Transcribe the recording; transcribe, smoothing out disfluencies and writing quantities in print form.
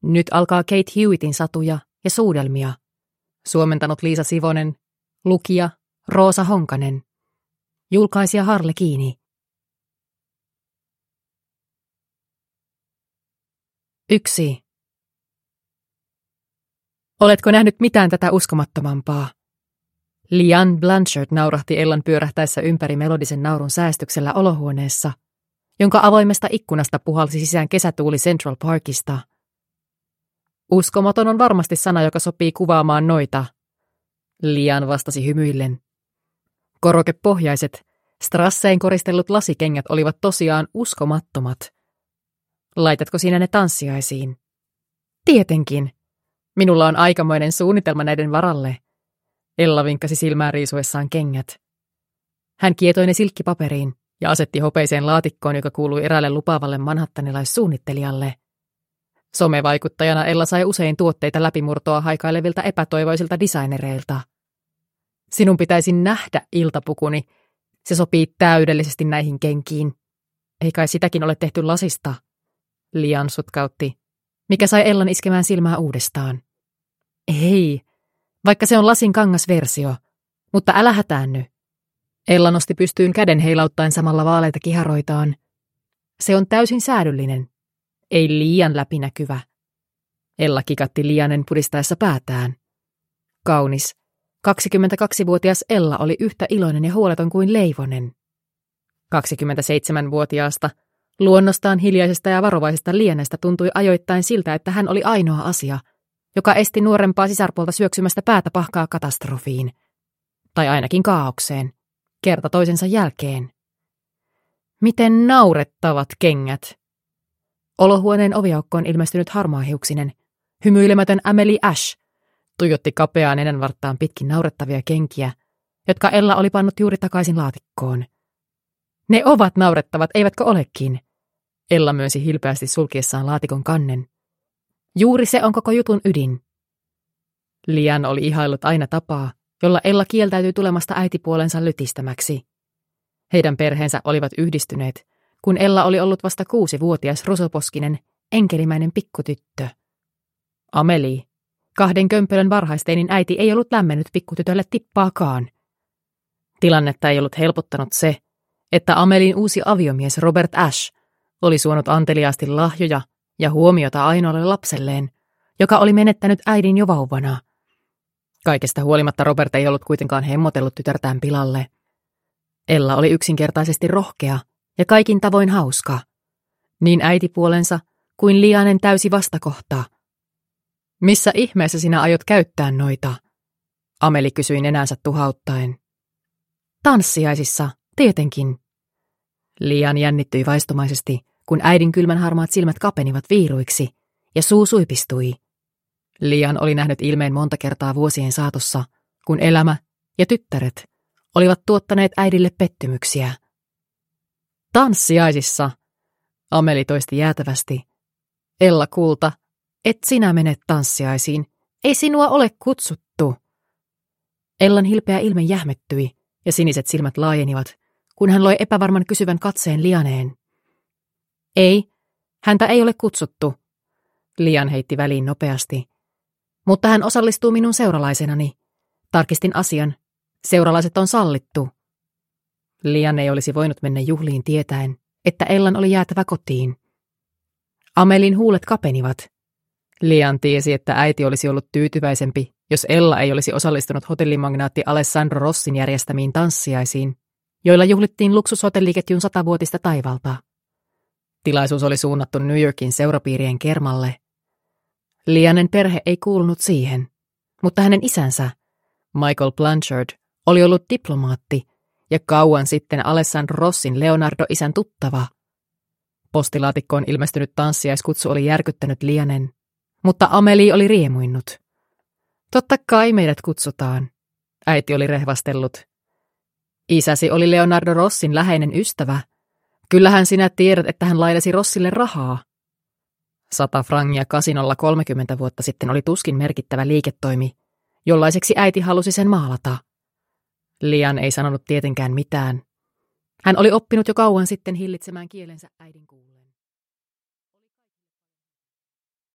Nyt alkaa Kate Hewittin satuja ja suudelmia. Suomentanut Liisa Sivonen, lukija Roosa Honkanen, julkaisija Harle Kiini. 1. Oletko nähnyt mitään tätä uskomattomampaa? Lian Blanchard naurahti Ellan pyörähtäessä ympäri melodisen naurun säästyksellä olohuoneessa, jonka avoimesta ikkunasta puhalsi sisään kesätuuli Central Parkista. Uskomaton on varmasti sana, joka sopii kuvaamaan noita, Lian vastasi hymyillen. Korokepohjaiset, strasseen koristellut lasikengät olivat tosiaan uskomattomat. Laitatko sinä ne tanssiaisiin? Tietenkin. Minulla on aikamoinen suunnitelma näiden varalle. Ella vinkkasi silmää riisuessaan kengät. Hän kietoi ne silkkipaperiin ja asetti hopeiseen laatikkoon, joka kuului eräälle lupaavalle manhattanilaissuunnittelijalle. Somevaikuttajana Ella sai usein tuotteita läpimurtoa haikailevilta epätoivoisilta designereilta. Sinun pitäisi nähdä iltapukuni. Se sopii täydellisesti näihin kenkiin. Ei kai sitäkin ole tehty lasista, Lian sutkautti, mikä sai Ellan iskemään silmää uudestaan. Ei, vaikka se on lasin kangasversio, mutta älä hätäänny. Ella nosti pystyyn käden heilauttaen samalla vaaleita kiharoitaan. Se on täysin säädyllinen, ei liian läpinäkyvä. Ella kikatti Lianen pudistaessa päätään. Kaunis, 22-vuotias Ella oli yhtä iloinen ja huoleton kuin Leivonen. 27-vuotiaasta, luonnostaan hiljaisesta ja varovaisesta Lianestä tuntui ajoittain siltä, että hän oli ainoa asia, joka esti nuorempaa sisarpuolta syöksymästä päätä pahkaa katastrofiin. Tai ainakin kaaukseen, kerta toisensa jälkeen. Miten naurettavat kengät! Olohuoneen oviaukkoon ilmestynyt harmaahiuksinen, hymyilemätön Amelie Ash tuijotti kapeaan nenänvarttaan pitkin naurettavia kenkiä, jotka Ella oli pannut juuri takaisin laatikkoon. Ne ovat naurettavat, eivätkö olekin? Ella myönsi hilpeästi sulkiessaan laatikon kannen. Juuri se on koko jutun ydin. Lian oli ihaillut aina tapaa, jolla Ella kieltäytyi tulemasta äitipuolensa lytistämäksi. Heidän perheensä olivat yhdistyneet, kun Ella oli ollut vasta 6-vuotias rusoposkinen, enkelimäinen pikkutyttö. Amelie, 2 kömpelön varhaisteinin äiti, ei ollut lämmennyt pikkutytölle tippaakaan. Tilannetta ei ollut helpottanut se, että Amelin uusi aviomies Robert Ash oli suonut anteliaasti lahjoja ja huomiota ainoalle lapselleen, joka oli menettänyt äidin jo vauvana. Kaikesta huolimatta Robert ei ollut kuitenkaan hemmotellut tytärtään pilalle. Ella oli yksinkertaisesti rohkea ja kaikin tavoin hauska, niin äitipuolensa kuin Lianen täysi vastakohta. Missä ihmeessä sinä aiot käyttää noita? Ameli kysyi nenänsä tuhauttaen. Tanssiaisissa, tietenkin. Lian jännittyi vaistomaisesti, kun äidin kylmän harmaat silmät kapenivat viiruiksi ja suu suipistui. Lian oli nähnyt ilmeen monta kertaa vuosien saatossa, kun elämä ja tyttäret olivat tuottaneet äidille pettymyksiä. Tanssiaisissa, Ameli toisti jäätävästi. Ella kulta, et sinä mene tanssiaisiin, ei sinua ole kutsuttu. Ellan hilpeä ilme jähmettyi ja siniset silmät laajenivat, kun hän loi epävarman kysyvän katseen Lianeen. Ei, häntä ei ole kutsuttu, Lian heitti väliin nopeasti. Mutta hän osallistuu minun seuralaisenani. Tarkistin asian. Seuralaiset on sallittu. Lian ei olisi voinut mennä juhliin tietäen, että Ellan oli jäätävä kotiin. Amelin huulet kapenivat. Lian tiesi, että äiti olisi ollut tyytyväisempi, jos Ella ei olisi osallistunut hotellimagnaatti Alessandro Rossin järjestämiin tanssiaisiin, joilla juhlittiin luksushotelliketjun 100-vuotista taivalta. Tilaisuus oli suunnattu New Yorkin seurapiirien kermalle. Lianen perhe ei kuulunut siihen, mutta hänen isänsä, Michael Blanchard, oli ollut diplomaatti ja kauan sitten Alessandro Rossin Leonardo-isän tuttava. Postilaatikkoon ilmestynyt tanssiaiskutsu oli järkyttänyt Lianen, mutta Amelie oli riemuinnut. Totta kai meidät kutsutaan, äiti oli rehvastellut. Isäsi oli Leonardo Rossin läheinen ystävä. Kyllähän sinä tiedät, että hän lainasi Rossille rahaa. 100 frangia kasinolla 30 vuotta sitten oli tuskin merkittävä liiketoimi, jollaiseksi äiti halusi sen maalata. Lian ei sanonut tietenkään mitään. Hän oli oppinut jo kauan sitten hillitsemään kielensä äidin kuulleen.